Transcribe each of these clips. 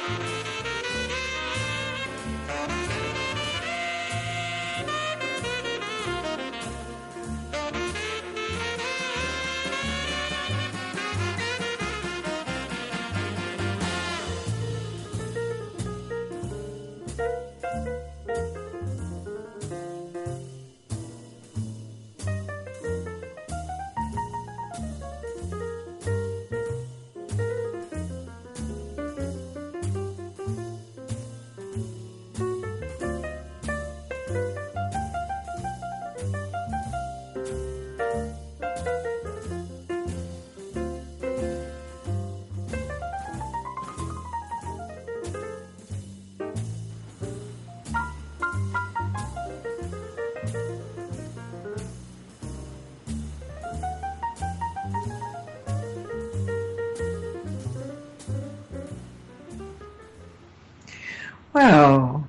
Well,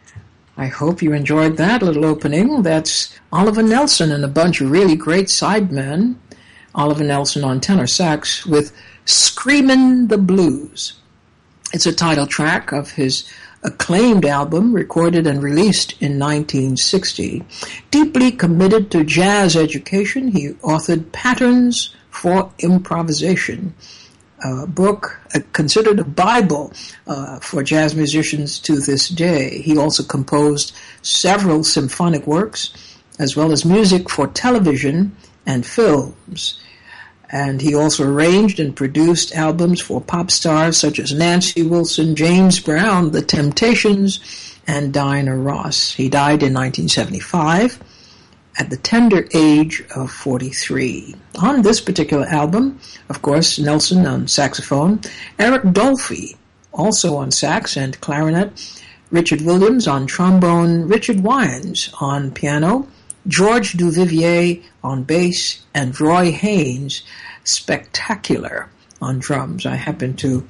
I hope you enjoyed that little opening. That's Oliver Nelson and a bunch of really great sidemen. Oliver Nelson on tenor sax with Screamin' the Blues. It's a title track of his acclaimed album recorded and released in 1960. Deeply committed to jazz education, he authored Patterns for Improvisation, a book considered a Bible for jazz musicians to this day. He also composed several symphonic works, as well as music for television and films. And he also arranged and produced albums for pop stars such as Nancy Wilson, James Brown, The Temptations, and Diana Ross. He died in 1975 at the tender age of 43. On this particular album, of course, Nelson on saxophone, Eric Dolphy also on sax and clarinet, Richard Williams on trombone, Richard Wines on piano, George Duvivier on bass, and Roy Haynes, spectacular, on drums. I happen to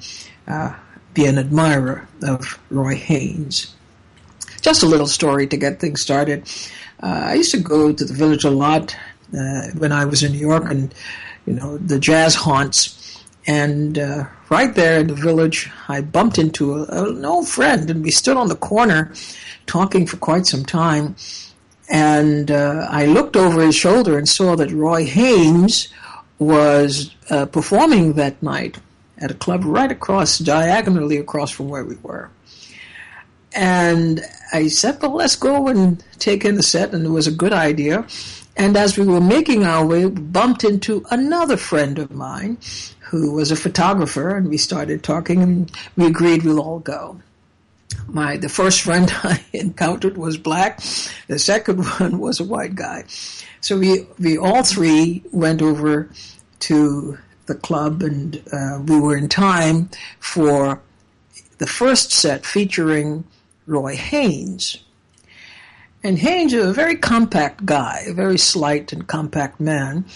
be an admirer of Roy Haynes. Just a little story to get things started. I used to go to the Village a lot when I was in New York, and the jazz haunts. And right there in the Village, I bumped into an old friend, and we stood on the corner talking for quite some time. And I looked over his shoulder and saw that Roy Haynes was performing that night at a club right diagonally across from where we were. And I said, well, let's go and take in the set, and it was a good idea. And as we were making our way, we bumped into another friend of mine who was a photographer, and we started talking, and we agreed we'll all go. The first friend I encountered was black. The second one was a white guy. So we all three went over to the club, and we were in time for the first set featuring Roy Haynes. And Haynes is a very compact guy, a very slight and compact man,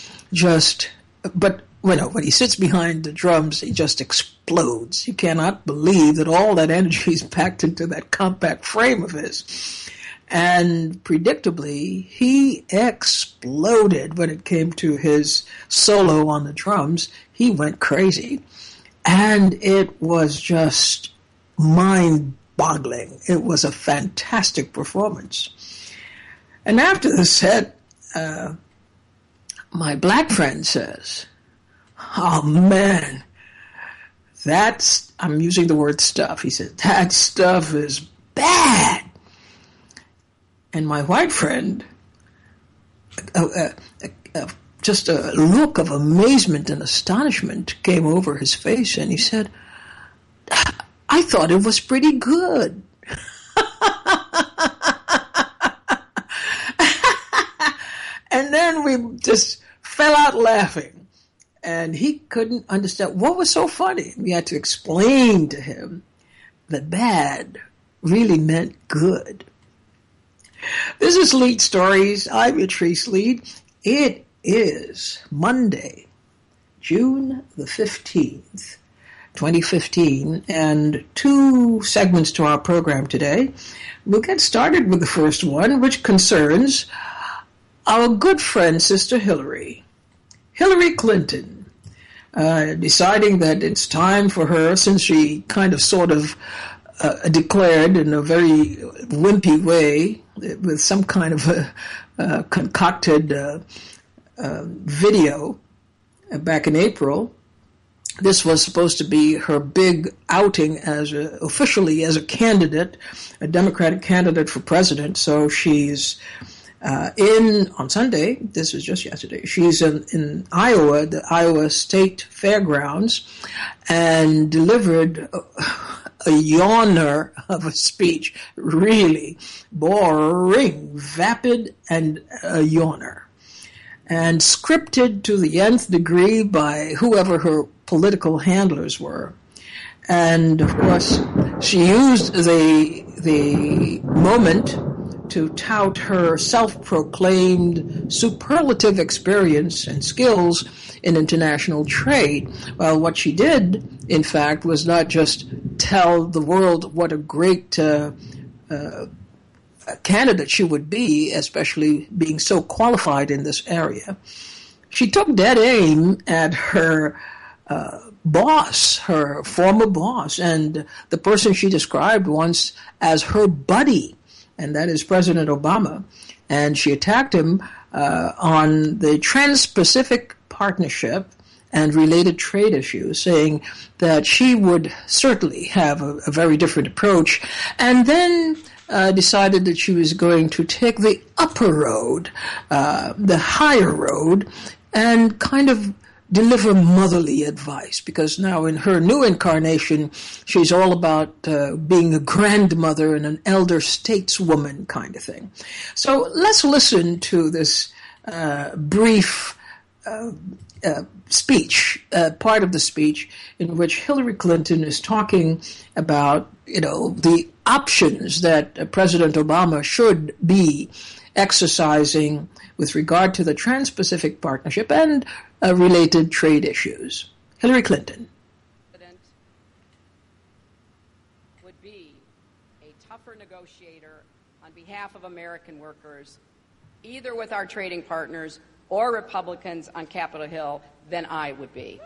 but when he sits behind the drums, he just explodes. You cannot believe that all that energy is packed into that compact frame of his. And predictably, he exploded when it came to his solo on the drums. He went crazy. And it was just mind-boggling. It was a fantastic performance. And after the set, my black friend says, oh man, I'm using the word stuff. He said, that stuff is bad. And my white friend, just a look of amazement and astonishment came over his face, and he said, I thought it was pretty good. And then we just fell out laughing. And he couldn't understand what was so funny. We had to explain to him that bad really meant good. This is Lead Stories. I'm Yatrice Lead. It is Monday, June the 15th, 2015, and 2 segments to our program today. We'll get started with the first one, which concerns our good friend, Sister Hillary. Hillary Clinton deciding that it's time for her, since she kind of sort of declared in a very wimpy way with some kind of a concocted video back in April. This was supposed to be her big outing officially as a candidate, a Democratic candidate for president. So she's on Sunday, this was just yesterday, she's in Iowa, the Iowa State Fairgrounds, and delivered a yawner of a speech, really boring, vapid, and a yawner. And scripted to the nth degree by whoever her political handlers were. And of course, she used the moment to tout her self-proclaimed superlative experience and skills in international trade. Well, what she did, in fact, was not just tell the world what a great candidate she would be, especially being so qualified in this area. She took dead aim at her boss, her former boss, and the person she described once as her buddy, and that is President Obama. And she attacked him on the Trans-Pacific Partnership and related trade issues, saying that she would certainly have a very different approach, and then decided that she was going to take the upper road, the higher road, and kind of deliver motherly advice, because now in her new incarnation, she's all about being a grandmother and an elder stateswoman kind of thing. So let's listen to this brief speech, part of the speech in which Hillary Clinton is talking about, the options that President Obama should be exercising with regard to the Trans-Pacific Partnership and related trade issues. Hillary Clinton. President would be a tougher negotiator on behalf of American workers, either with our trading partners or Republicans on Capitol Hill, than I would be.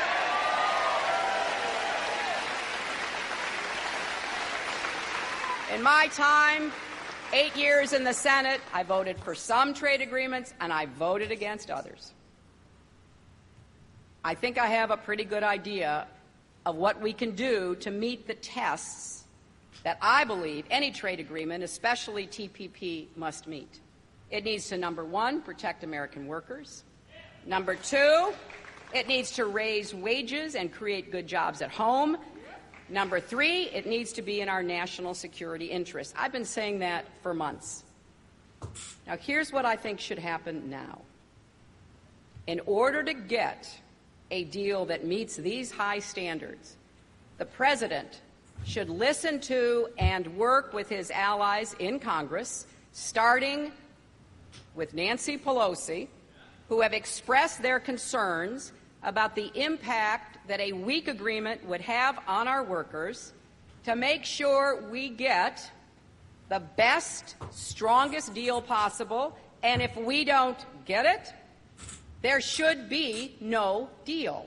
In my time, 8 years in the Senate, I voted for some trade agreements and I voted against others. I think I have a pretty good idea of what we can do to meet the tests that I believe any trade agreement, especially TPP, must meet. It needs to, number one, protect American workers. Number two, it needs to raise wages and create good jobs at home. Number three, it needs to be in our national security interest. I've been saying that for months. Now, here's what I think should happen now. In order to get a deal that meets these high standards, the President should listen to and work with his allies in Congress, starting with Nancy Pelosi, who have expressed their concerns about the impact that a weak agreement would have on our workers, to make sure we get the best, strongest deal possible. And if we don't get it, there should be no deal.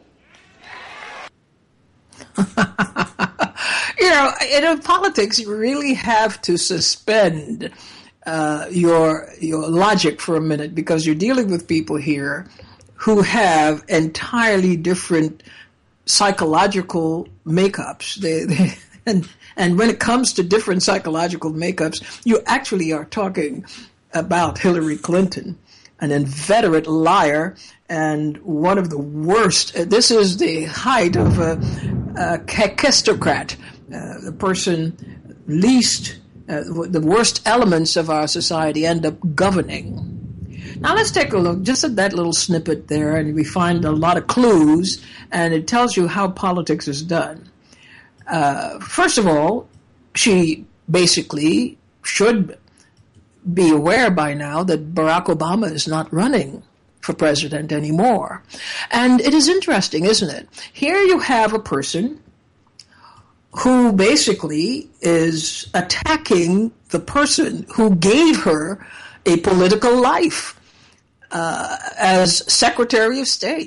In politics, you really have to suspend your logic for a minute, because you're dealing with people here who have entirely different psychological makeups. And when it comes to different psychological makeups, you actually are talking about Hillary Clinton, an inveterate liar and one of the worst. This is the height of a kakistocrat, the person least, the worst elements of our society end up governing. Now let's take a look just at that little snippet there, and we find a lot of clues, and it tells you how politics is done. First of all, she basically should be aware by now that Barack Obama is not running for president anymore. And it is interesting, isn't it? Here you have a person who basically is attacking the person who gave her a political life as Secretary of State.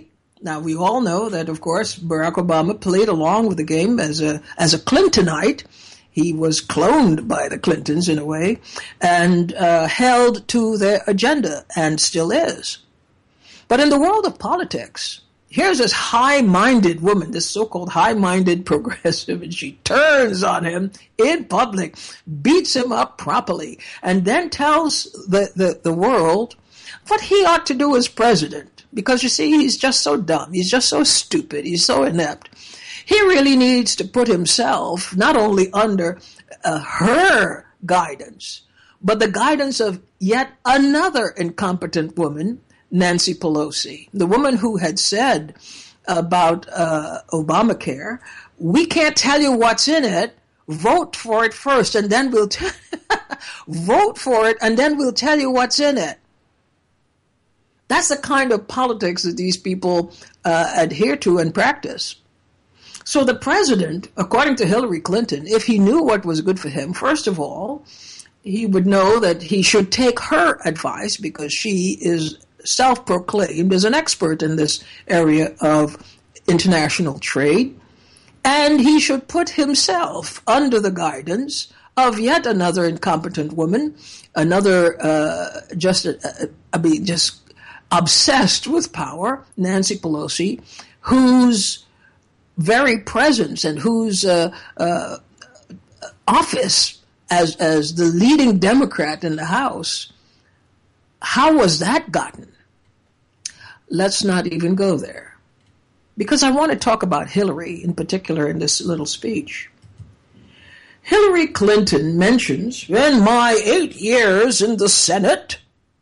Now, we all know that, of course, Barack Obama played along with the game as a Clintonite. He was cloned by the Clintons in a way and held to their agenda and still is. But in the world of politics, here's this high-minded woman, this so-called high-minded progressive, and she turns on him in public, beats him up properly, and then tells the world what he ought to do as president. Because, you see, he's just so dumb. He's just so stupid. He's so inept. He really needs to put himself not only under her guidance, but the guidance of yet another incompetent woman, Nancy Pelosi, the woman who had said about Obamacare, we can't tell you what's in it, vote for it first, and then we'll vote for it, and then we'll tell you what's in it. That's the kind of politics that these people adhere to and practice. So the president, according to Hillary Clinton, if he knew what was good for him, first of all, he would know that he should take her advice because she is self-proclaimed as an expert in this area of international trade. And he should put himself under the guidance of yet another incompetent woman, another just obsessed with power, Nancy Pelosi, whose very presence and whose office as the leading Democrat in the House, how was that gotten? Let's not even go there. Because I want to talk about Hillary in particular in this little speech. Hillary Clinton mentions, in my 8 years in the Senate.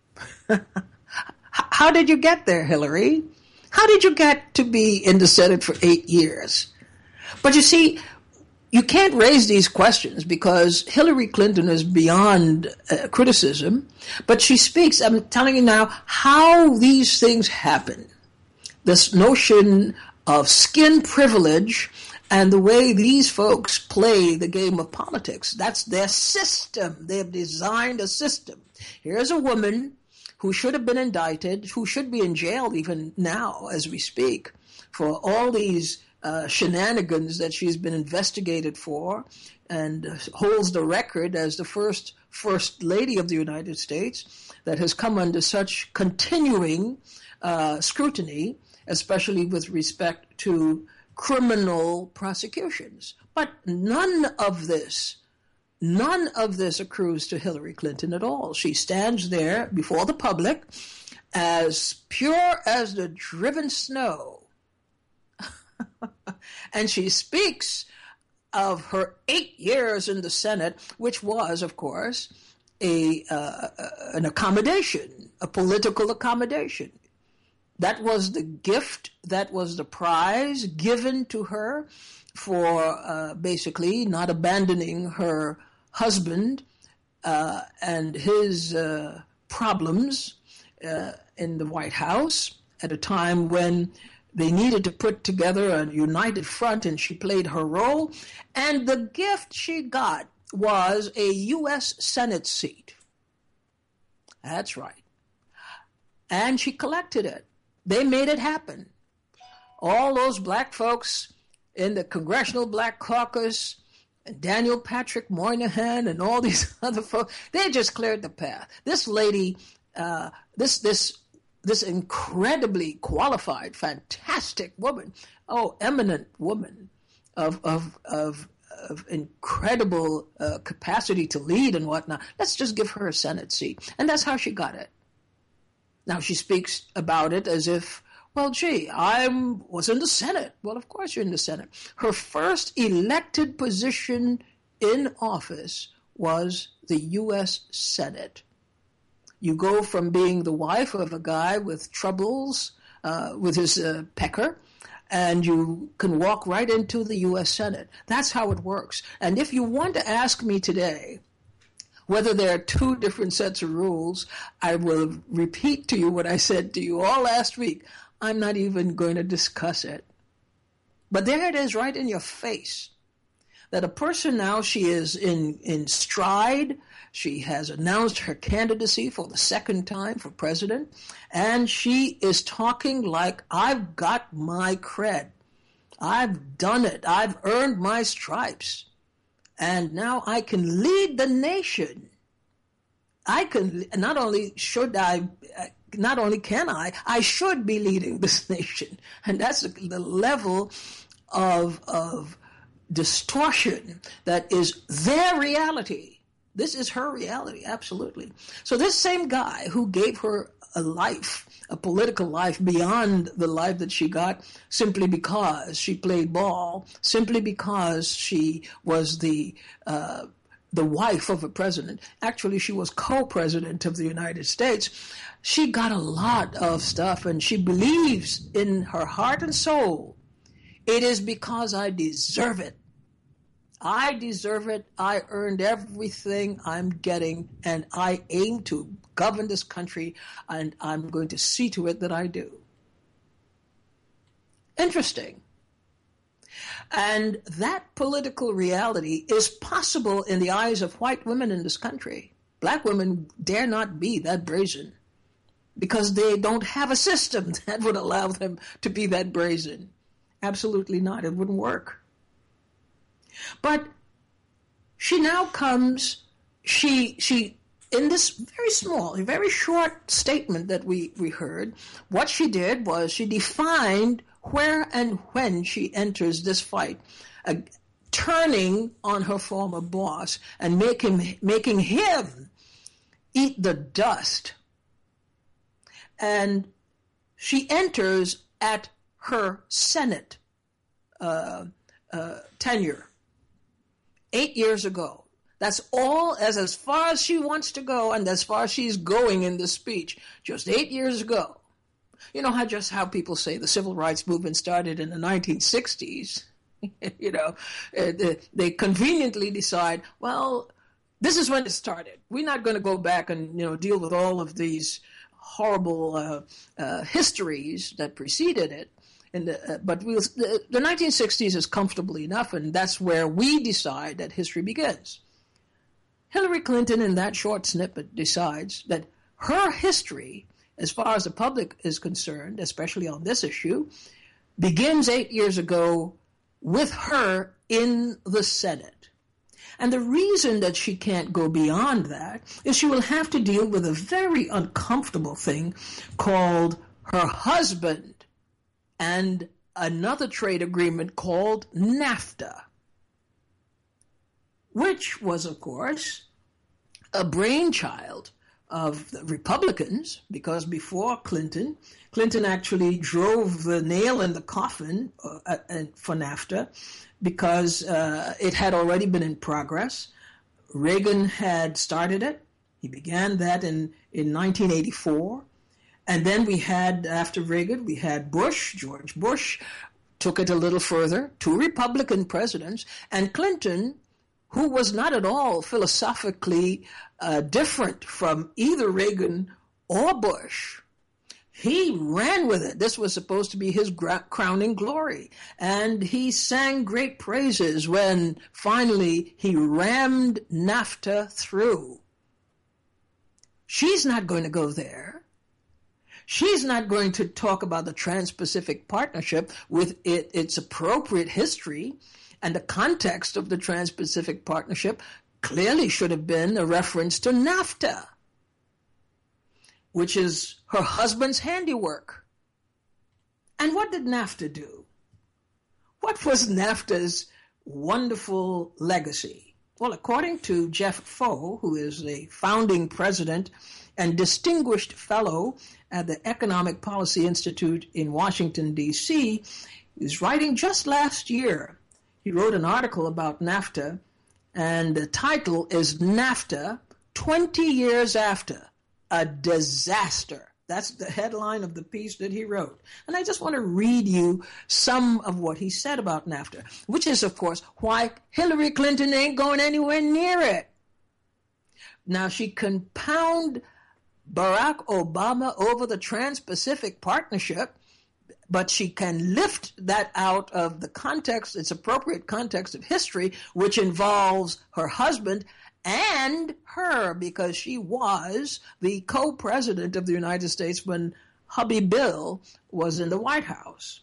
How did you get there, Hillary? How did you get to be in the Senate for 8 years? But you see, you can't raise these questions because Hillary Clinton is beyond criticism, but she speaks, I'm telling you now, how these things happen. This notion of skin privilege and the way these folks play the game of politics. That's their system. They have designed a system. Here's a woman who should have been indicted, who should be in jail even now as we speak, for all these shenanigans that she's been investigated for, and holds the record as the first lady of the United States that has come under such continuing scrutiny, especially with respect to criminal prosecutions. But none of this accrues to Hillary Clinton at all. She stands there before the public as pure as the driven snow. And she speaks of her 8 years in the Senate, which was, of course, an accommodation, a political accommodation. That was the gift, that was the prize given to her for basically not abandoning her husband and his problems in the White House at a time when they needed to put together a united front, and she played her role. And the gift she got was a U.S. Senate seat. That's right. And she collected it. They made it happen. All those black folks in the Congressional Black Caucus, and Daniel Patrick Moynihan, and all these other folks, they just cleared the path. This lady, this incredibly qualified, fantastic woman, eminent woman of incredible capacity to lead and whatnot. Let's just give her a Senate seat. And that's how she got it. Now she speaks about it as if, well, gee, I was in the Senate. Well, of course you're in the Senate. Her first elected position in office was the U.S. Senate. You go from being the wife of a guy with troubles with his pecker, and you can walk right into the U.S. Senate. That's how it works. And if you want to ask me today whether there are two different sets of rules, I will repeat to you what I said to you all last week. I'm not even going to discuss it. But there it is right in your face. that a person now, she is in stride. She has announced her candidacy for the second time for president, and she is talking like, I've got my cred. I've done it. I've earned my stripes. And now I can lead the nation. I should be leading this nation. And that's the level of distortion that is their reality. This is her reality, absolutely. So this same guy who gave her a life, a political life beyond the life that she got simply because she played ball, simply because she was the wife of a president. Actually, she was co-president of the United States. She got a lot of stuff, and she believes in her heart and soul, it is because I deserve it. I deserve it. I earned everything I'm getting, and I aim to govern this country, and I'm going to see to it that I do. Interesting. And that political reality is possible in the eyes of white women in this country. Black women dare not be that brazen because they don't have a system that would allow them to be that brazen. Absolutely not. It wouldn't work. But she now comes, she in this very small, very short statement that we heard, what she did was she defined where and when she enters this fight, turning on her former boss and making him eat the dust. And she enters at her Senate tenure 8 years ago. That's all as far as she wants to go and as far as she's going in this speech. Just 8 years ago. You know how people say the civil rights movement started in the 1960s. They conveniently decide, well, this is when it started. We're not going to go back and deal with all of these horrible histories that preceded it. But the 1960s is comfortably enough, and that's where we decide that history begins. Hillary Clinton, in that short snippet, decides that her history, as far as the public is concerned, especially on this issue, begins 8 years ago with her in the Senate. And the reason that she can't go beyond that is she will have to deal with a very uncomfortable thing called her husband and another trade agreement called NAFTA, which was, of course, a brainchild of the Republicans, because before Clinton actually drove the nail in the coffin for NAFTA because it had already been in progress. Reagan had started it. He began that in 1984. And then we had, after Reagan, we had Bush. George Bush took it a little further, 2 Republican presidents, and Clinton, who was not at all philosophically different from either Reagan or Bush. He ran with it. This was supposed to be his crowning glory. And he sang great praises when finally he rammed NAFTA through. She's not going to go there. She's not going to talk about the Trans-Pacific Partnership with its appropriate history, and the context of the Trans-Pacific Partnership clearly should have been a reference to NAFTA, which is her husband's handiwork. And what did NAFTA do? What was NAFTA's wonderful legacy? Well, according to Jeff Foe, who is the founding president and distinguished fellow at the Economic Policy Institute in Washington, D.C., he was writing just last year. He wrote an article about NAFTA, and the title is NAFTA, 20 Years After, a Disaster. That's the headline of the piece that he wrote. And I just want to read you some of what he said about NAFTA, which is, of course, why Hillary Clinton ain't going anywhere near it. Now, she can pound Barack Obama over the Trans-Pacific Partnership, but she can lift that out of the context, its appropriate context of history, which involves her husband and her, because she was the co-president of the United States when hubby Bill was in the White House.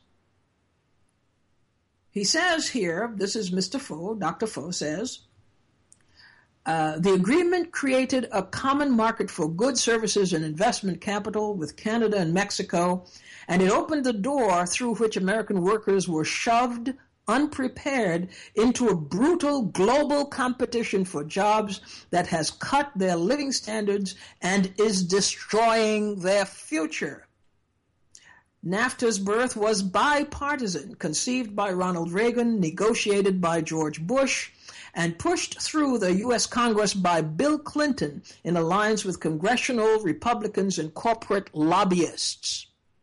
He says here, this is Mr. Faux, Dr. Faux says, the agreement created a common market for goods, services, and investment capital with Canada and Mexico, and it opened the door through which American workers were shoved unprepared into a brutal global competition for jobs that has cut their living standards and is destroying their future. NAFTA's birth was bipartisan, conceived by Ronald Reagan, negotiated by George Bush, and pushed through the U.S. Congress by Bill Clinton in alliance with congressional Republicans and corporate lobbyists.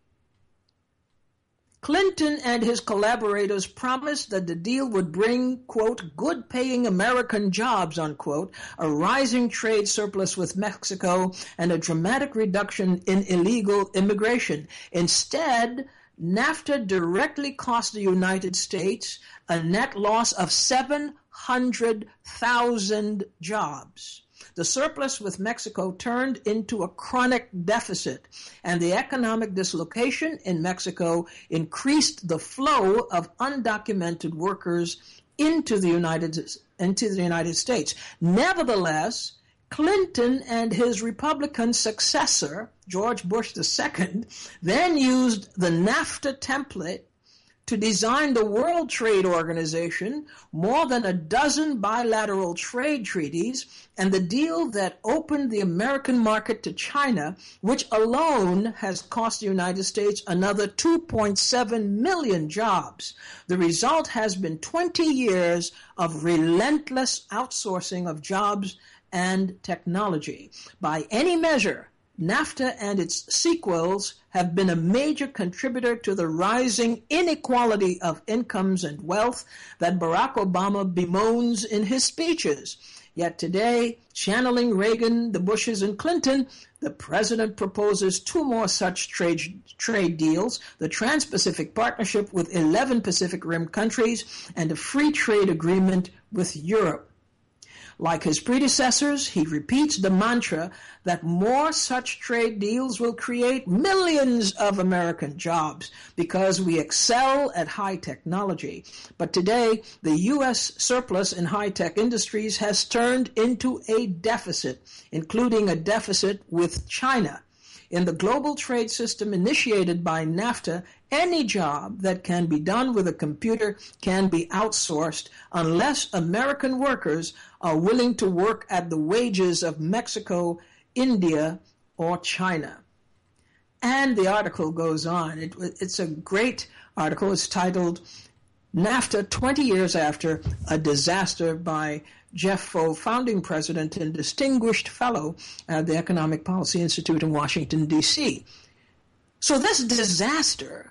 Clinton and his collaborators promised that the deal would bring, quote, good-paying American jobs, unquote, a rising trade surplus with Mexico, and a dramatic reduction in illegal immigration. Instead, NAFTA directly cost the United States a net loss of 700,000 jobs. The surplus with Mexico turned into a chronic deficit, and the economic dislocation in Mexico increased the flow of undocumented workers into the United States. Nevertheless, Clinton and his Republican successor, George Bush II, then used the NAFTA template to design the World Trade Organization, more than a dozen bilateral trade treaties, and the deal that opened the American market to China, which alone has cost the United States another 2.7 million jobs. The result has been 20 years of relentless outsourcing of jobs and technology. By any measure, NAFTA and its sequels have been a major contributor to the rising inequality of incomes and wealth that Barack Obama bemoans in his speeches. Yet today, channeling Reagan, the Bushes, and Clinton, the president proposes two more such trade deals, the Trans-Pacific Partnership with 11 Pacific Rim countries, and a free trade agreement with Europe. Like his predecessors, he repeats the mantra that more such trade deals will create millions of American jobs because we excel at high technology. But today, the U.S. surplus in high-tech industries has turned into a deficit, including a deficit with China. In the global trade system initiated by NAFTA, any job that can be done with a computer can be outsourced unless American workers are willing to work at the wages of Mexico, India, or China. And the article goes on. It's a great article. It's titled NAFTA 20 Years After, a Disaster, by Jeff Faux, founding president and distinguished fellow at the Economic Policy Institute in Washington, D.C. So this disaster,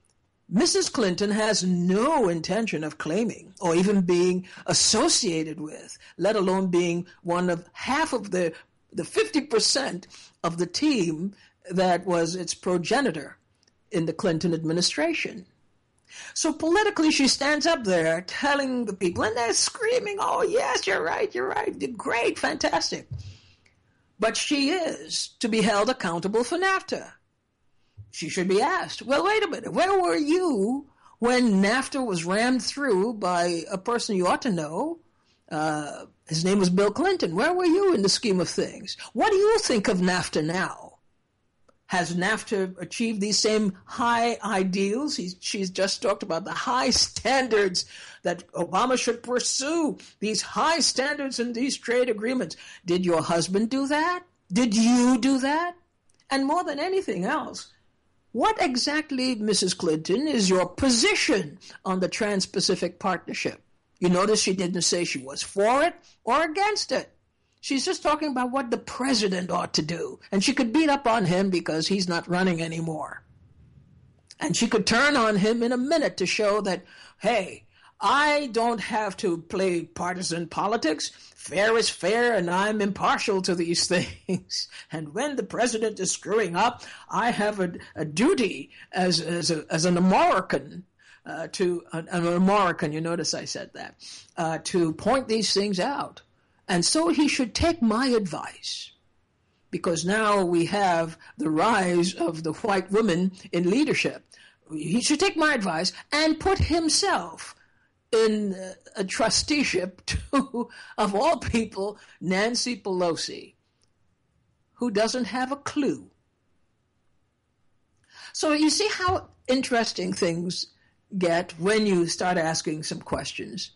Mrs. Clinton has no intention of claiming or even being associated with, let alone being one of half of the 50% of the team that was its progenitor in the Clinton administration. So politically, she stands up there telling the people, and they're screaming, oh, yes, you're right, great, fantastic. But she is to be held accountable for NAFTA. She should be asked, well, wait a minute, where were you when NAFTA was rammed through by a person you ought to know? His name was Bill Clinton. Where were you in the scheme of things? What do you think of NAFTA now? Has NAFTA achieved these same high ideals? She's just talked about the high standards that Obama should pursue, these high standards in these trade agreements. Did your husband do that? Did you do that? And more than anything else, what exactly, Mrs. Clinton, is your position on the Trans-Pacific Partnership? You notice she didn't say she was for it or against it. She's just talking about what the president ought to do. And she could beat up on him because he's not running anymore. And she could turn on him in a minute to show that, hey, I don't have to play partisan politics. Fair is fair, and I'm impartial to these things. And when the president is screwing up, I have a duty as an American, an American, you notice I said that, to point these things out. And so he should take my advice, because now we have the rise of the white woman in leadership. He should take my advice and put himself in a trusteeship to, of all people, Nancy Pelosi, who doesn't have a clue. So you see how interesting things get when you start asking some questions.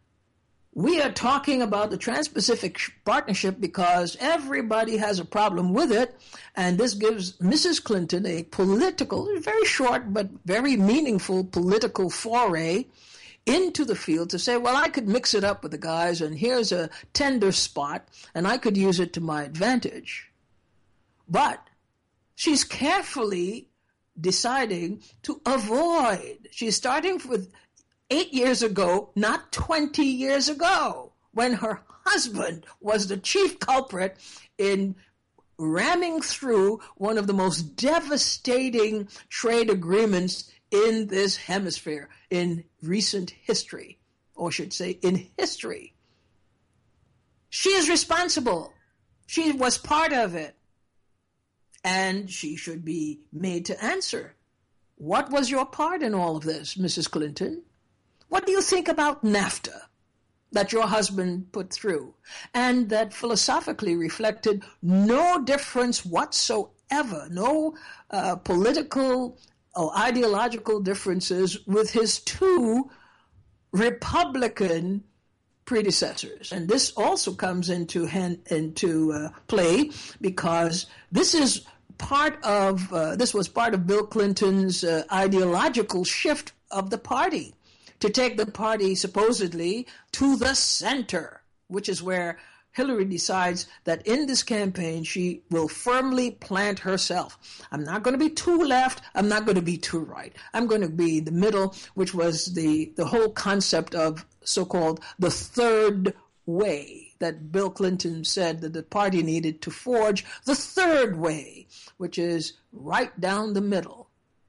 We are talking about the Trans-Pacific Partnership because everybody has a problem with it, and this gives Mrs. Clinton a political, very short but very meaningful political foray into the field to say, well, I could mix it up with the guys, and here's a tender spot, and I could use it to my advantage. But she's carefully deciding to avoid. She's starting with 8 years ago, not 20 years ago, when her husband was the chief culprit in ramming through one of the most devastating trade agreements in this hemisphere, in recent history, or should say in history. She is responsible. She was part of it. And she should be made to answer. What was your part in all of this, Mrs. Clinton? What do you think about NAFTA that your husband put through, and that philosophically reflected no difference whatsoever, no political or ideological differences with his two Republican predecessors? And this also comes into play because this was part of Bill Clinton's ideological shift of the party, to take the party supposedly to the center, which is where Hillary decides that in this campaign she will firmly plant herself. I'm not going to be too left. I'm not going to be too right. I'm going to be the middle, which was the whole concept of so-called the third way that Bill Clinton said that the party needed to forge, the third way, which is right down the middle.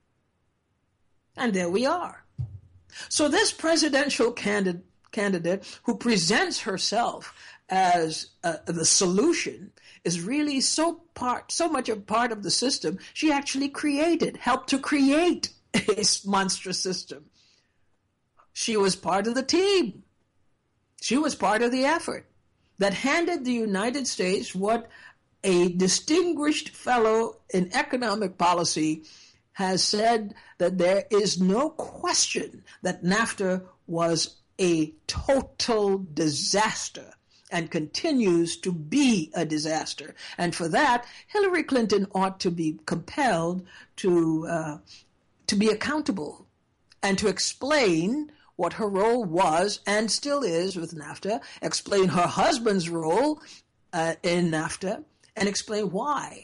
And there we are. So this presidential candidate who presents herself as the solution is really so much a part of the system. She actually helped to create a monstrous system. She was part of the team. She was part of the effort that handed the United States what a distinguished fellow in economic policy has said, that there is no question that NAFTA was a total disaster and continues to be a disaster. And for that, Hillary Clinton ought to be compelled to be accountable and to explain what her role was and still is with NAFTA, explain her husband's role in NAFTA, and explain why.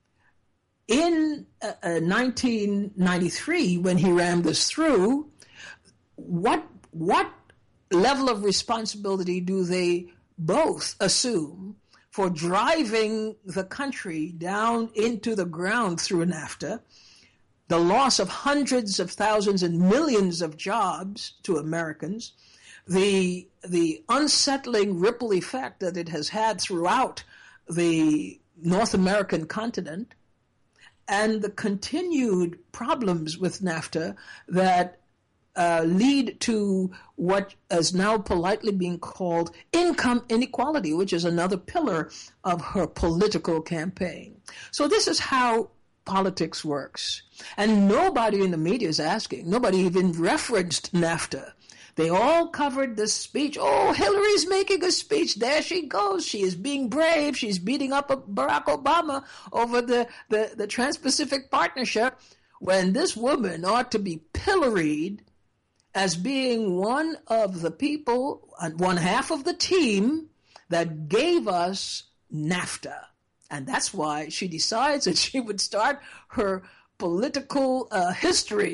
In 1993, when he rammed this through, what level of responsibility do they both assume for driving the country down into the ground through NAFTA, the loss of hundreds of thousands and millions of jobs to Americans, the unsettling ripple effect that it has had throughout the North American continent, and the continued problems with NAFTA that lead to what is now politely being called income inequality, which is another pillar of her political campaign. So this is how politics works. And nobody in the media is asking. Nobody even referenced NAFTA. They all covered this speech. Oh, Hillary's making a speech. There she goes. She is being brave. She's beating up Barack Obama over the Trans-Pacific Partnership, when this woman ought to be pilloried as being one of the people, one half of the team that gave us NAFTA. And that's why she decides that she would start her political history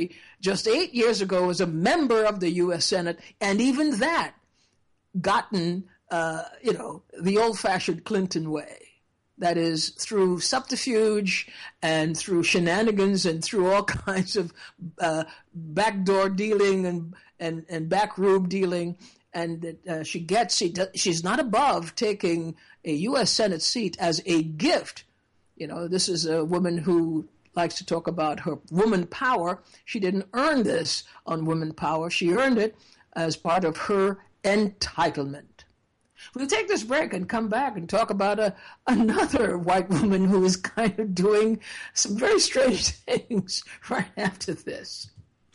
just 8 years ago as a member of the U.S. Senate, and even that gotten, the old-fashioned Clinton way. That is, through subterfuge and through shenanigans and through all kinds of backdoor dealing and backroom dealing. And she's not above taking a U.S. Senate seat as a gift. This is a woman who likes to talk about her woman power. She didn't earn this on woman power. She earned it as part of her entitlement. We'll take this break and come back and talk about another white woman who is kind of doing some very strange things right after this.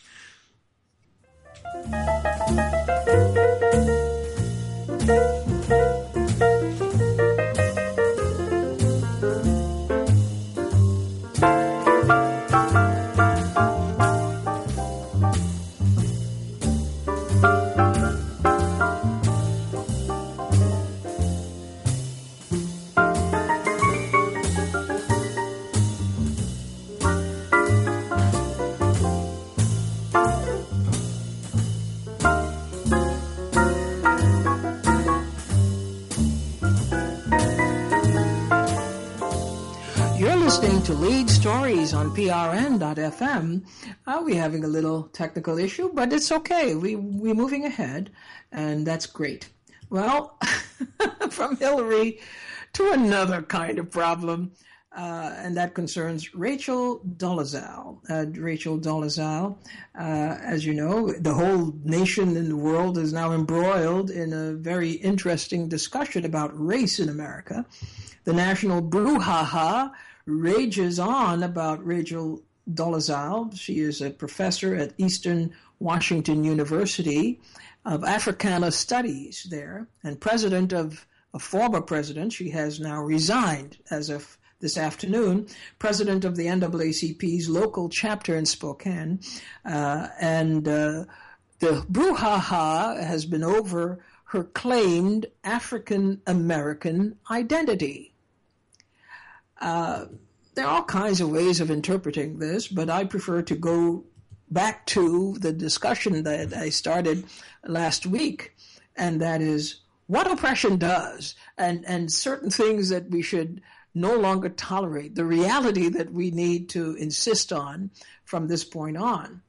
Listening to Lead Stories on PRN.FM. We're having a little technical issue, but it's okay. We're moving ahead, and that's great. Well, from Hillary to another kind of problem, and that concerns Rachel Dolezal. Rachel Dolezal, as you know, the whole nation and the world is now embroiled in a very interesting discussion about race in America. The national brouhaha rages on about Rachel Dolezal. She is a professor at Eastern Washington University of Africana Studies there, and a former president. She has now resigned as of this afternoon, president of the NAACP's local chapter in Spokane. The brouhaha has been over her claimed African American identity. There are all kinds of ways of interpreting this, but I prefer to go back to the discussion that I started last week, and that is what oppression does, and certain things that we should no longer tolerate, the reality that we need to insist on from this point on.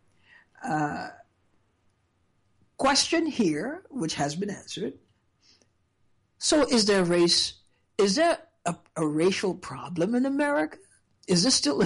Question here, which has been answered. So is there a racial problem in America? Is this still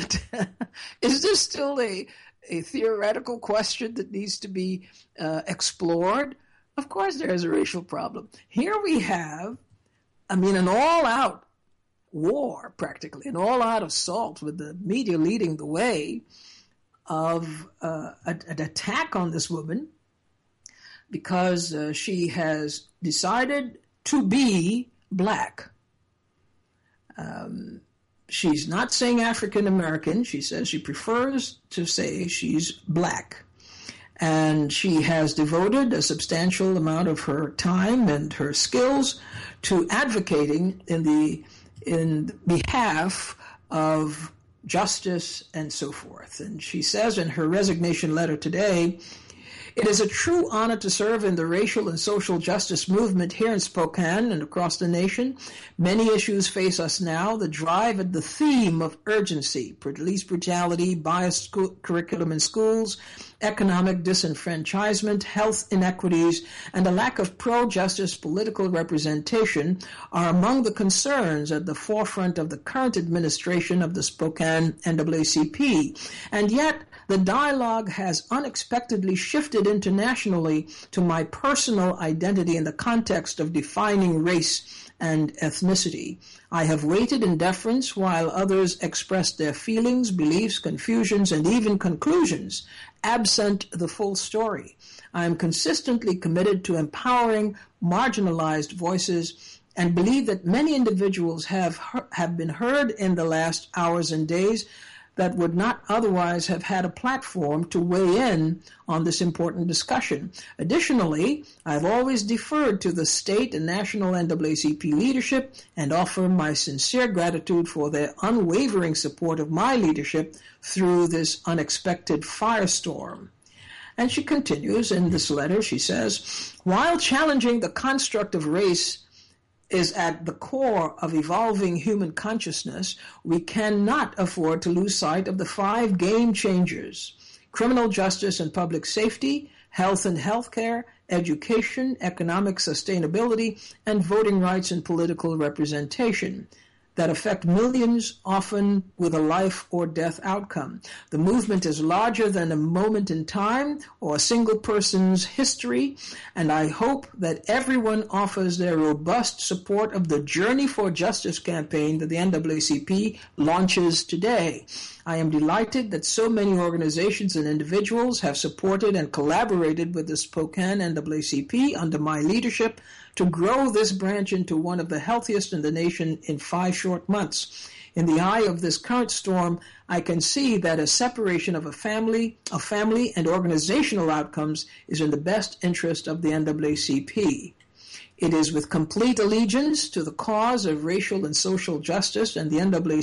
a theoretical question that needs to be explored? Of course there is a racial problem. Here we have, an all-out war, practically, an all-out assault with the media leading the way of an attack on this woman because she has decided to be black. She's not saying African American. She says she prefers to say she's black. And she has devoted a substantial amount of her time and her skills to advocating in behalf of justice and so forth. And she says in her resignation letter today, "It is a true honor to serve in the racial and social justice movement here in Spokane and across the nation. Many issues face us now. The drive and the theme of urgency, police brutality, biased curriculum in schools, economic disenfranchisement, health inequities, and a lack of pro-justice political representation are among the concerns at the forefront of the current administration of the Spokane NAACP. And yet, the dialogue has unexpectedly shifted internationally to my personal identity in the context of defining race and ethnicity. I have waited in deference while others expressed their feelings, beliefs, confusions, and even conclusions, absent the full story. I am consistently committed to empowering marginalized voices and believe that many individuals have been heard in the last hours and days that would not otherwise have had a platform to weigh in on this important discussion. Additionally, I've always deferred to the state and national NAACP leadership and offer my sincere gratitude for their unwavering support of my leadership through this unexpected firestorm." And she continues in this letter, she says, while challenging the construct of race is at the core of evolving human consciousness, we cannot afford to lose sight of the 5 game changers: criminal justice and public safety, health and healthcare, education, economic sustainability, and voting rights and political representation that affect millions, often with a life or death outcome. The movement is larger than a moment in time or a single person's history, and I hope that everyone offers their robust support of the Journey for Justice campaign that the NAACP launches today. I am delighted that so many organizations and individuals have supported and collaborated with the Spokane NAACP under my leadership to grow this branch into one of the healthiest in the nation in 5 short months. In the eye of this current storm, I can see that a separation of family and organizational outcomes is in the best interest of the NAACP. It is with complete allegiance to the cause of racial and social justice and the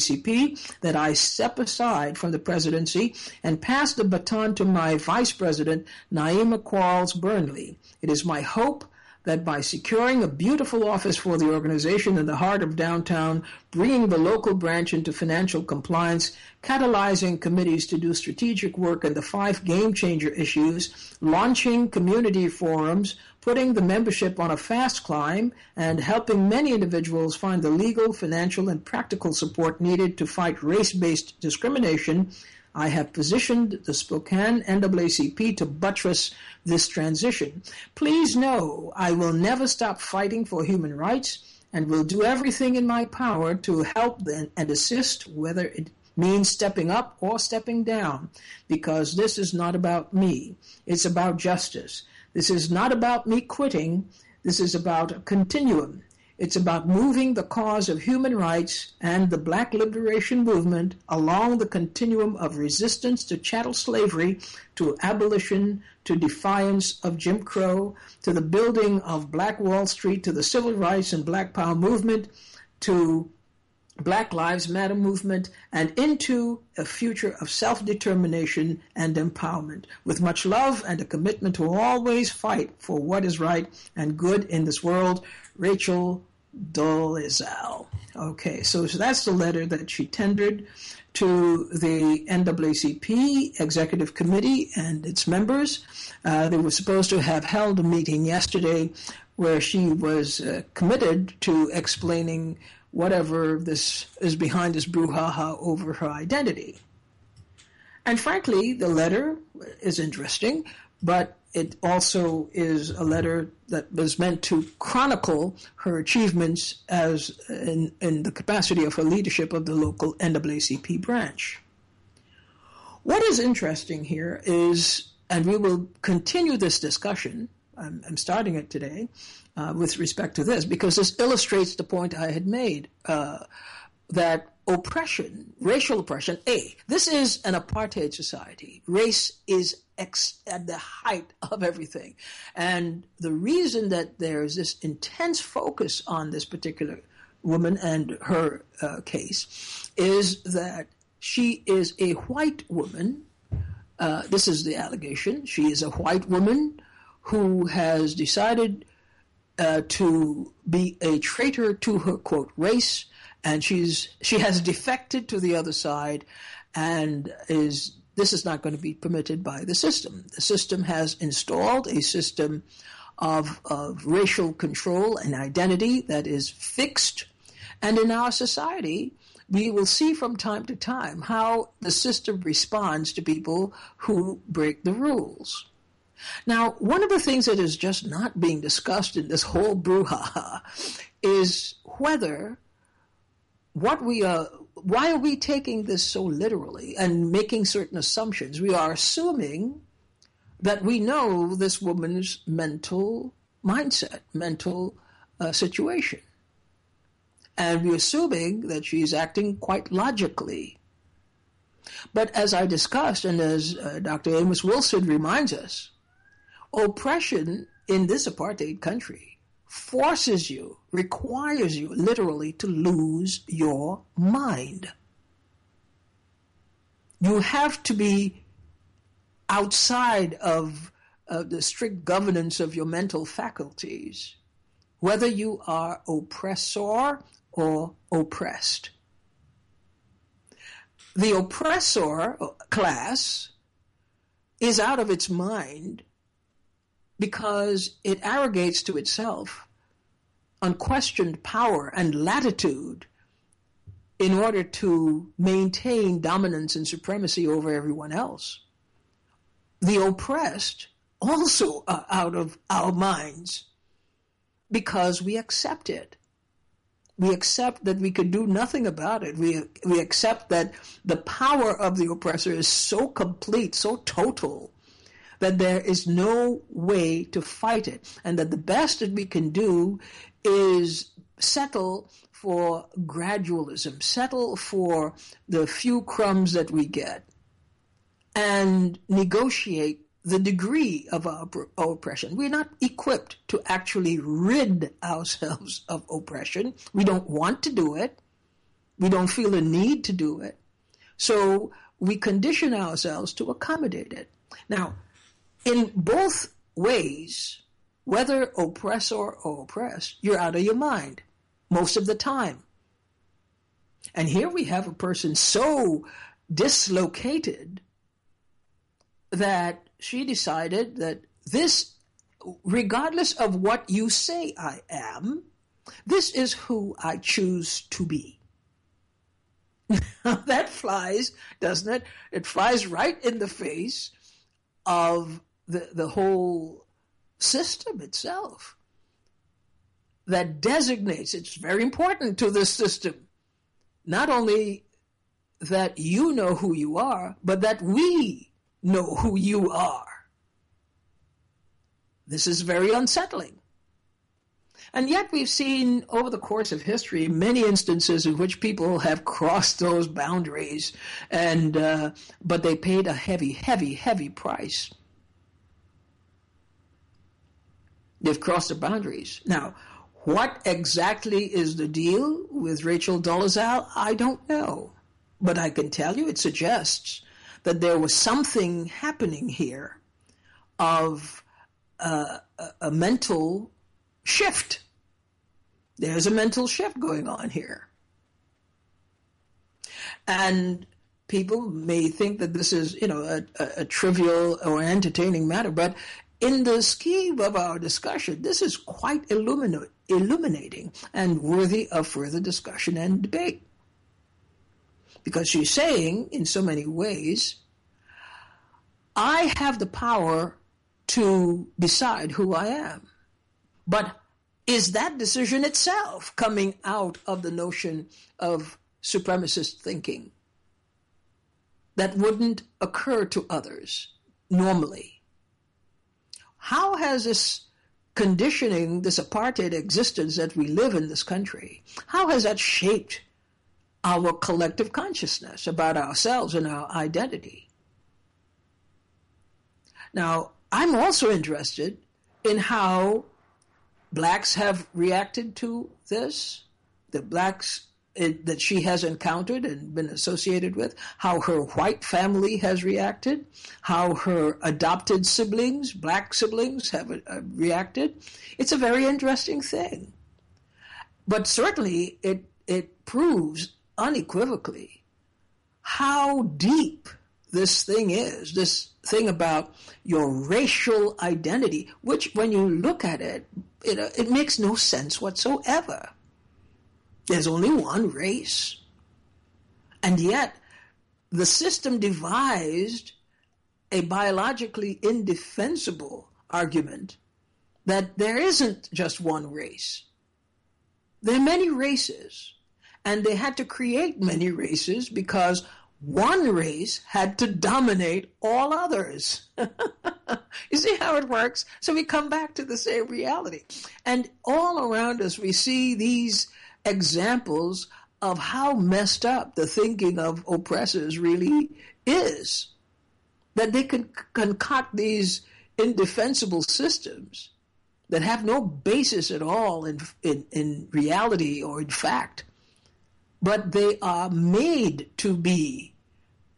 NAACP that I step aside from the presidency and pass the baton to my vice president, Naima Quarles Burnley. It is my hope that by securing a beautiful office for the organization in the heart of downtown, bringing the local branch into financial compliance, catalyzing committees to do strategic work in the 5 game-changer issues, launching community forums, putting the membership on a fast climb, and helping many individuals find the legal, financial, and practical support needed to fight race-based discrimination, I have positioned the Spokane NAACP to buttress this transition. Please know I will never stop fighting for human rights and will do everything in my power to help and assist, whether it means stepping up or stepping down, because this is not about me. It's about justice. This is not about me quitting. This is about a continuum. It's about moving the cause of human rights and the Black liberation movement along the continuum of resistance to chattel slavery, to abolition, to defiance of Jim Crow, to the building of Black Wall Street, to the civil rights and Black Power movement, to Black Lives Matter movement, and into a future of self-determination and empowerment. With much love and a commitment to always fight for what is right and good in this world, Rachel Dolezal. Okay, so that's the letter that she tendered to the NAACP Executive Committee and its members. They were supposed to have held a meeting yesterday where she was committed to explaining whatever this is behind this brouhaha over her identity. And frankly, the letter is interesting, but it also is a letter that was meant to chronicle her achievements as in the capacity of her leadership of the local NAACP branch. What is interesting here is, and we will continue this discussion, I'm starting it today, with respect to this, because this illustrates the point I had made, that oppression, racial oppression, this is an apartheid society. Race is at the height of everything. And the reason that there is this intense focus on this particular woman and her case is that she is a white woman. This is the allegation. She is a white woman who has decided to be a traitor to her, quote, race, and she has defected to the other side, and this is not going to be permitted by the system. The system has installed a system of racial control and identity that is fixed, and in our society, we will see from time to time how the system responds to people who break the rules. Now, one of the things that is just not being discussed in this whole brouhaha is why are we taking this so literally and making certain assumptions? We are assuming that we know this woman's mental mindset, mental situation. And we're assuming that she's acting quite logically. But as I discussed, and as Dr. Amos Wilson reminds us, oppression in this apartheid country forces you, requires you literally to lose your mind. You have to be outside of the strict governance of your mental faculties, whether you are oppressor or oppressed. The oppressor class is out of its mind because it arrogates to itself unquestioned power and latitude in order to maintain dominance and supremacy over everyone else. The oppressed also are out of our minds because we accept it. We accept that we could do nothing about it. We accept that the power of the oppressor is so complete, so total, that there is no way to fight it. And that the best that we can do is settle for gradualism, settle for the few crumbs that we get, and negotiate the degree of our oppression. We're not equipped to actually rid ourselves of oppression. We don't want to do it. We don't feel a need to do it. So we condition ourselves to accommodate it. Now, in both ways, whether oppressor or oppressed, you're out of your mind most of the time. And here we have a person so dislocated that she decided that this, regardless of what you say I am, this is who I choose to be. That flies, doesn't it? It flies right in the face of the whole system itself that designates, it's very important to this system, not only that you know who you are, but that we know who you are. This is very unsettling. And yet we've seen over the course of history many instances in which people have crossed those boundaries, and but they paid a heavy, heavy, heavy price. They've crossed the boundaries. Now, what exactly is the deal with Rachel Dolezal? I don't know. But I can tell you it suggests that there was something happening here of a mental shift. There's a mental shift going on here. And people may think that this is, a trivial or entertaining matter, but in the scheme of our discussion, this is quite illuminating and worthy of further discussion and debate. Because she's saying, in so many ways, I have the power to decide who I am. But is that decision itself coming out of the notion of supremacist thinking that wouldn't occur to others normally? How has this conditioning, this apartheid existence that we live in this country, how has that shaped our collective consciousness about ourselves and our identity? Now, I'm also interested in how blacks have reacted to this, the blacks that she has encountered and been associated with, how her white family has reacted, how her adopted siblings, black siblings, have reacted. It's a very interesting thing. But certainly it proves unequivocally how deep this thing is, this thing about your racial identity, which when you look at it, it makes no sense whatsoever. There's only one race. And yet, the system devised a biologically indefensible argument that there isn't just one race. There are many races. And they had to create many races because one race had to dominate all others. You see how it works? So we come back to the same reality. And all around us we see these examples of how messed up the thinking of oppressors really is. That they can concoct these indefensible systems that have no basis at all in reality or in fact, but they are made to be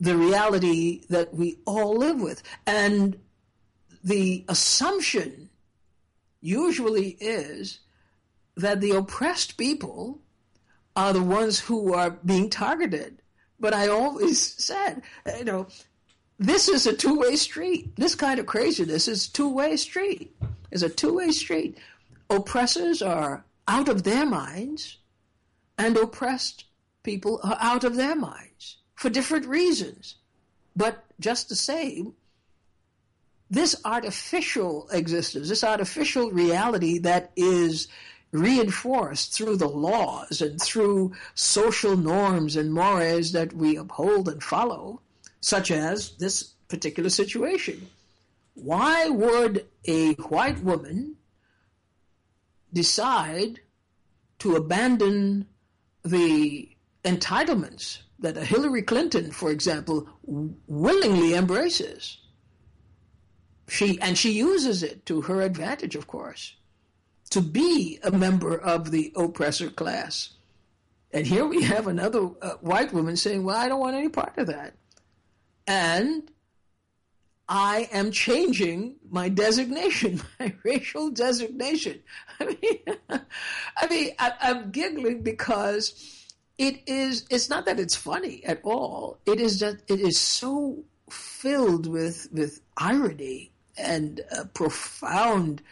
the reality that we all live with. And the assumption usually is that the oppressed people are the ones who are being targeted. But I always said, this is a two-way street. This kind of craziness is a two-way street. It's a two-way street. Oppressors are out of their minds, and oppressed people are out of their minds for different reasons. But just the same, this artificial existence, this artificial reality that is reinforced through the laws and through social norms and mores that we uphold and follow, such as this particular situation. Why would a white woman decide to abandon the entitlements that a Hillary Clinton, for example, willingly embraces? She uses it to her advantage, of course, to be a member of the oppressor class. And here we have another white woman saying, well, I don't want any part of that. And I am changing my designation, my racial designation. I'm giggling because it's not that it's funny at all. It is that it is so filled with irony and profound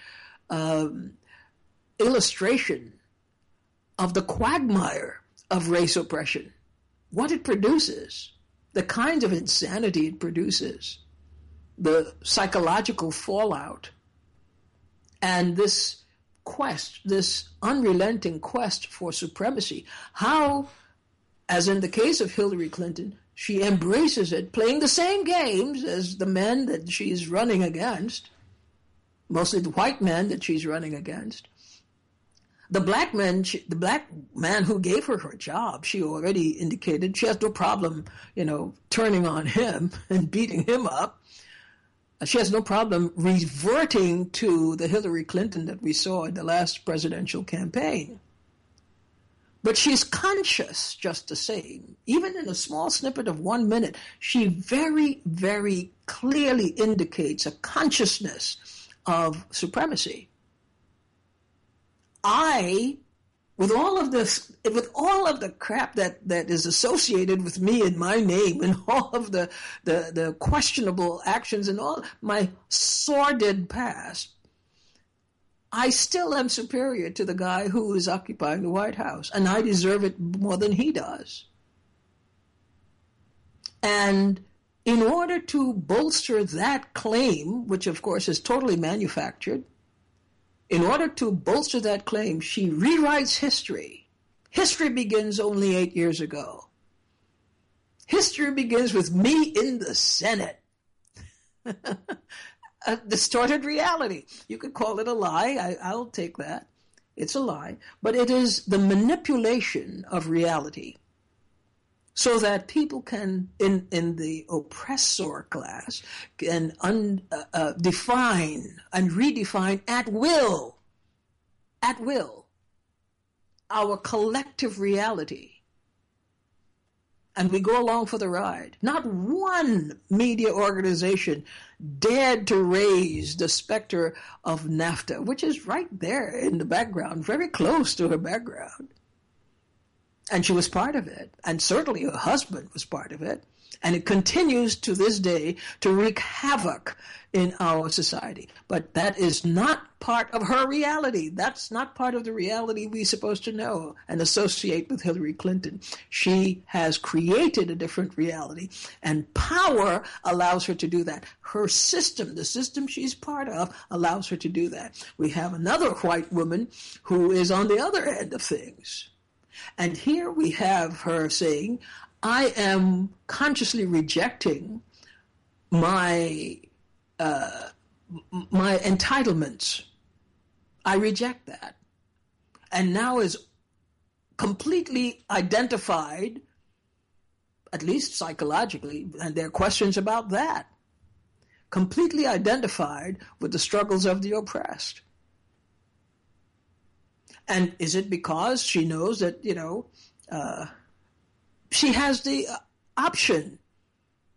illustration of the quagmire of race oppression, what it produces, the kinds of insanity it produces, the psychological fallout, and this quest, this unrelenting quest for supremacy. How, as in the case of Hillary Clinton, she embraces it, playing the same games as the men that she's running against, mostly the white men that she's running against. The black man who gave her job, she already indicated she has no problem, turning on him and beating him up. She has no problem reverting to the Hillary Clinton that we saw in the last presidential campaign. But she's conscious just the same. Even in a small snippet of 1 minute, she very, very clearly indicates a consciousness of supremacy. With all of the crap that is associated with me and my name and all of the questionable actions and all my sordid past, I still am superior to the guy who is occupying the White House, and I deserve it more than he does. And in order to bolster that claim, which of course is totally manufactured, in order to bolster that claim, she rewrites history. History begins only 8 years ago. History begins with me in the Senate. A distorted reality. You could call it a lie. I'll take that. It's a lie. But it is the manipulation of reality so that people can, in the oppressor class, can define and redefine at will, our collective reality. And we go along for the ride. Not one media organization dared to raise the specter of NAFTA, which is right there in the background, very close to her background. And she was part of it. And certainly her husband was part of it. And it continues to this day to wreak havoc in our society. But that is not part of her reality. That's not part of the reality we're supposed to know and associate with Hillary Clinton. She has created a different reality, and power allows her to do that. Her system, the system she's part of, allows her to do that. We have another white woman who is on the other end of things. And here we have her saying, I am consciously rejecting my entitlements. I reject that. And now is completely identified, at least psychologically, and there are questions about that, completely identified with the struggles of the oppressed. And is it because she knows that, she has the option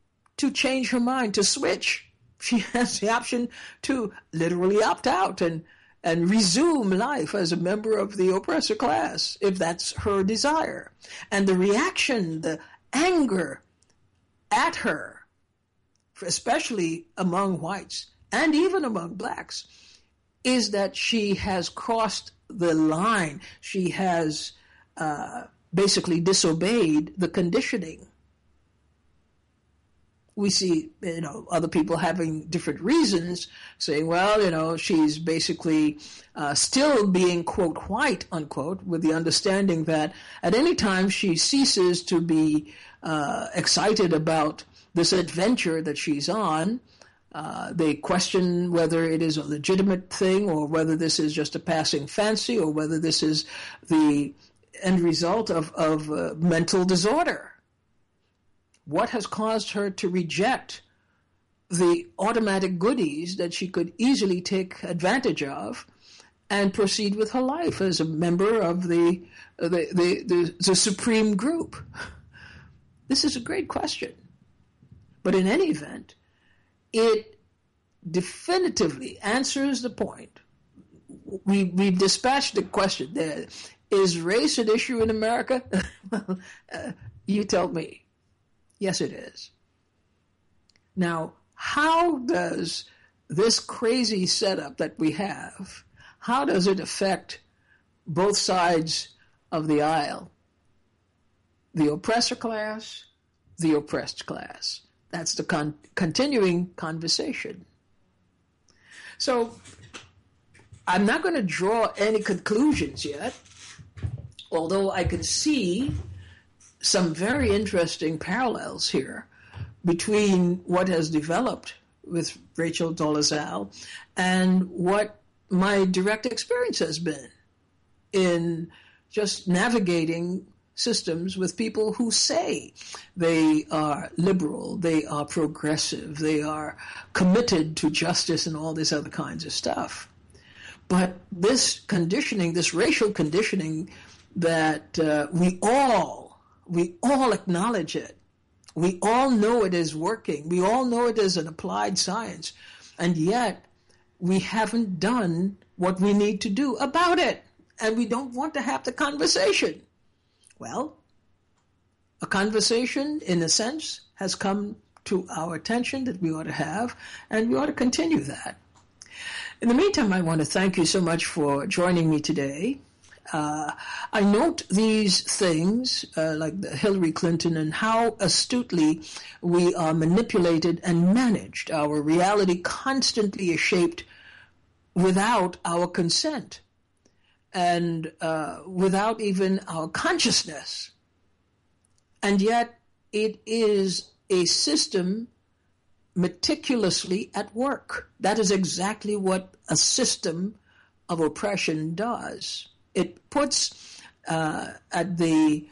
to change her mind, to switch. She has the option to literally opt out and resume life as a member of the oppressor class, if that's her desire. And the reaction, the anger at her, especially among whites and even among blacks, is that she has crossed the line. She has basically disobeyed the conditioning. We see, other people having different reasons, saying, well, she's basically still being, quote, white, unquote, with the understanding that at any time she ceases to be excited about this adventure that she's on, they question whether it is a legitimate thing or whether this is just a passing fancy or whether this is the end result of mental disorder. What has caused her to reject the automatic goodies that she could easily take advantage of and proceed with her life as a member of the supreme group? This is a great question. But in any event, it definitively answers the point. We've dispatched the question there. Is race an issue in America? You tell me. Yes, it is. Now, how does this crazy setup that we have, how does it affect both sides of the aisle? The oppressor class, the oppressed class. That's the continuing conversation. So, I'm not going to draw any conclusions yet, although I can see some very interesting parallels here between what has developed with Rachel Dolezal and what my direct experience has been in just navigating systems with people who say they are liberal, they are progressive, they are committed to justice and all this other kinds of stuff. But this conditioning, this racial conditioning that we all acknowledge it. We all know it is working. We all know it is an applied science. And yet, we haven't done what we need to do about it. And we don't want to have the conversation. Well, a conversation, in a sense, has come to our attention that we ought to have, and we ought to continue that. In the meantime, I want to thank you so much for joining me today. I note these things, like the Hillary Clinton, and how astutely we are manipulated and managed. Our reality constantly is shaped without our consent and without even our consciousness. And yet it is a system meticulously at work. That is exactly what a system of oppression does. It puts at the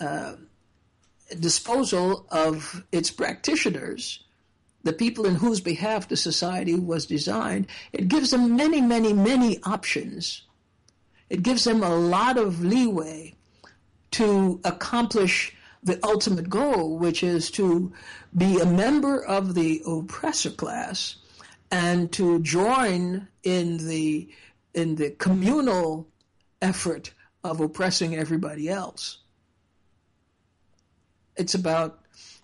disposal of its practitioners, the people in whose behalf the society was designed, it gives them many, many, many options. It gives them a lot of leeway to accomplish the ultimate goal, which is to be a member of the oppressor class and to join in the communal effort of oppressing everybody else. It's about,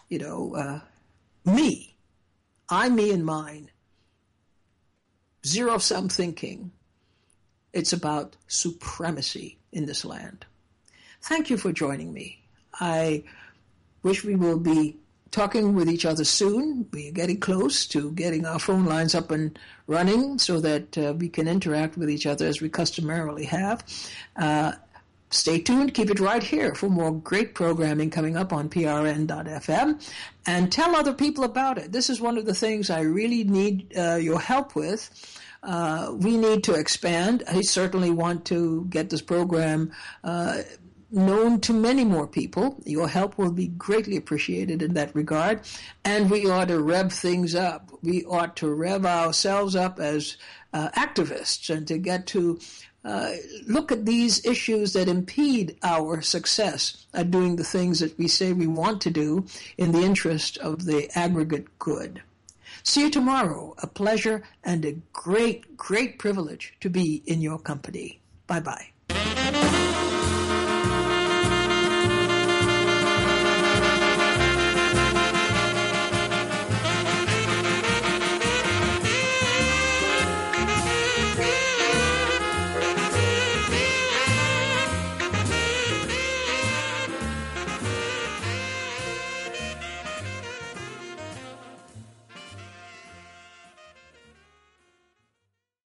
me. I, me, and mine. Zero-sum thinking. It's about supremacy in this land. Thank you for joining me. I wish we will be talking with each other soon. We're getting close to getting our phone lines up and running so that we can interact with each other as we customarily have. Stay tuned. Keep it right here for more great programming coming up on PRN.FM. And tell other people about it. This is one of the things I really need your help with. We need to expand. I certainly want to get this program known to many more people. Your help will be greatly appreciated in that regard. And we ought to rev things up. We ought to rev ourselves up as activists and to get to look at these issues that impede our success at doing the things that we say we want to do in the interest of the aggregate good. See you tomorrow. A pleasure and a great, great privilege to be in your company. Bye-bye.